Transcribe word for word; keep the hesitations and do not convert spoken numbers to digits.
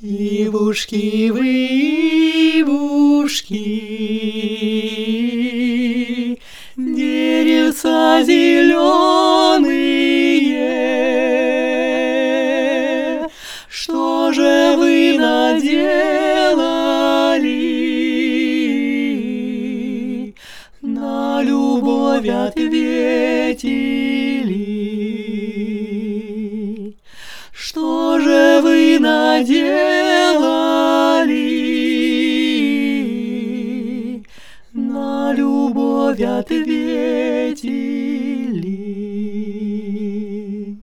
Ивушки вы, ивушки, деревца зеленые, что же вы наделали, на любовь ответили, что же вы наделали.